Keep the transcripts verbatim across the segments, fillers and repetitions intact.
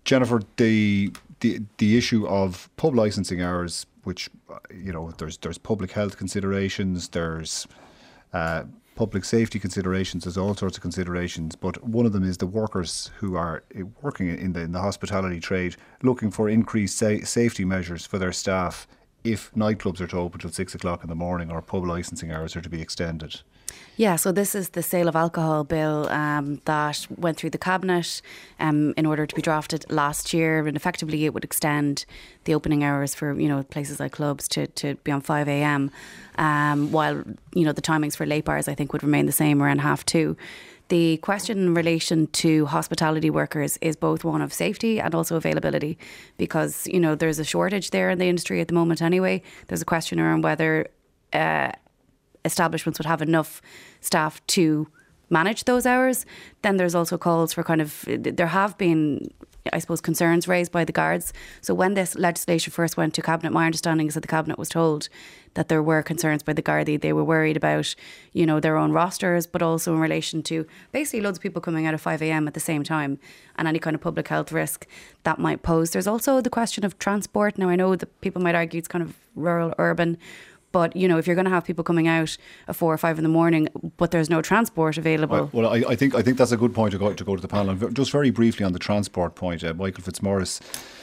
Jennifer, the, the the issue of pub licensing hours, which, you know, there's there's public health considerations, there's uh, public safety considerations, there's all sorts of considerations, but one of them is the workers who are working in the in the hospitality trade looking for increased sa- safety measures for their staff if nightclubs are to open till six o'clock in the morning or pub licensing hours are to be extended. Yeah, so this is the sale of alcohol bill um, that went through the Cabinet um, in order to be drafted last year, and effectively it would extend the opening hours for, you know, places like clubs to, to be on five a.m. Um, while, you know, the timings for late bars I think would remain the same, around half two. The question in relation to hospitality workers is both one of safety and also availability, because, you know, there's a shortage there in the industry at the moment anyway. There's a question around whether uh, establishments would have enough staff to manage those hours. Then there's also calls for kind of, there have been, I suppose, concerns raised by the guards. So when this legislation first went to Cabinet, my understanding is that the Cabinet was told that there were concerns by the Gardaí. They were worried about, you know, their own rosters, but also in relation to basically loads of people coming out at five a.m. at the same time and any kind of public health risk that might pose. There's also the question of transport. Now, I know that people might argue it's kind of rural, urban, but, you know, if you're going to have people coming out at four or five in the morning, but there's no transport available. Well, I, I think I think that's a good point to go to go to the panel. And just very briefly on the transport point, uh, Michael Fitzmaurice,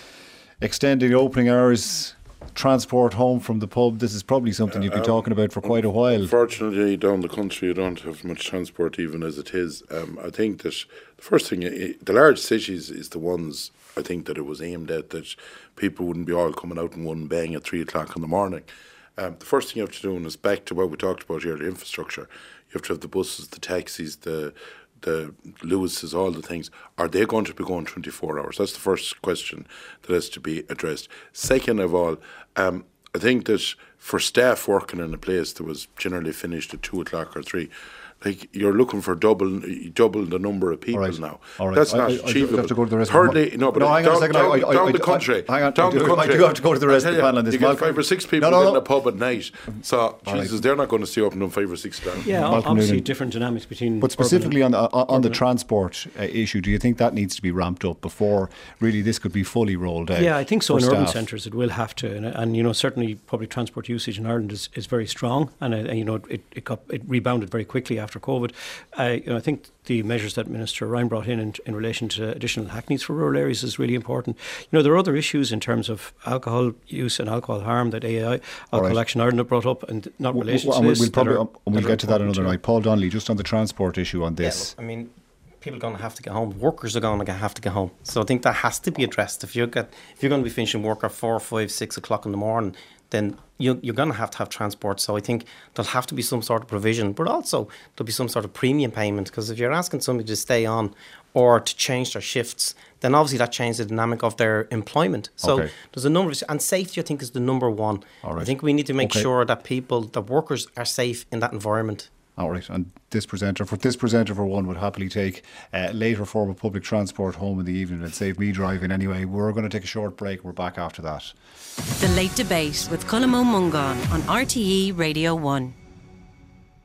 extending opening hours, transport home from the pub. This is probably something you've been um, talking about for quite a while. Unfortunately, down the country, you don't have much transport even as it is. Um, I think that the first thing, the large cities is the ones I think that it was aimed at, that people wouldn't be all coming out in one bang at three o'clock in the morning. Um, the first thing you have to do, and it's back to what we talked about here, the infrastructure. You have to have the buses, the taxis, the the Lewis's, all the things. Are they going to be going twenty-four hours? That's the first question that has to be addressed. Second of all, um, I think that for staff working in a place that was generally finished at two o'clock or three, like, you're looking for double double the number of people right. now. Right. That's not I, I, achievable. I have to go to the rest Thirdly, of the no, but no, hang down, on a second. down, I, I, down I, the country. I, hang on. Down I do, the country. I do have to go to the rest of the panel. You get five or six people no, no, no. in the pub at night. So, All Jesus, right. they're not going to stay open on five or six o'clock. Yeah, Malcolm obviously Noonan. different dynamics between. But specifically on the, on, on the urban. transport uh, issue, do you think that needs to be ramped up before really this could be fully rolled out? Yeah, I think so. In staff? urban centres, it will have to, and, and you know, certainly public transport usage in Ireland is, is very strong, and uh, you know, it it, got, it rebounded very quickly after COVID. Uh, you know, I think the measures that Minister Ryan brought in, in in relation to additional hackneys for rural areas is really important. You know, there are other issues in terms of alcohol use and alcohol harm that A I, Alcohol right. Action Ireland have brought up, and not related well, to we'll, this. we'll probably are, we'll get to that another too. night. Paul Donnelly, just on the transport issue on this. Yeah, look, I mean, people are going to have to get home. Workers are going to have to get home. So I think that has to be addressed. If you get, if you're going to be finishing work at four, five, six o'clock in the morning, then you, you're going to have to have transport. So I think there'll have to be some sort of provision, but also there'll be some sort of premium payment, because if you're asking somebody to stay on or to change their shifts, then obviously that changes the dynamic of their employment. So okay. there's a number of, and safety I think is the number one. All right. I think we need to make okay. sure that people, that workers are safe in that environment. All right, and this presenter, for this presenter for one, would happily take uh, later form of public transport home in the evening and save me driving anyway. We're going to take a short break. We're back after that. The Late Debate with Colm Ó Mongáin on R T E Radio one.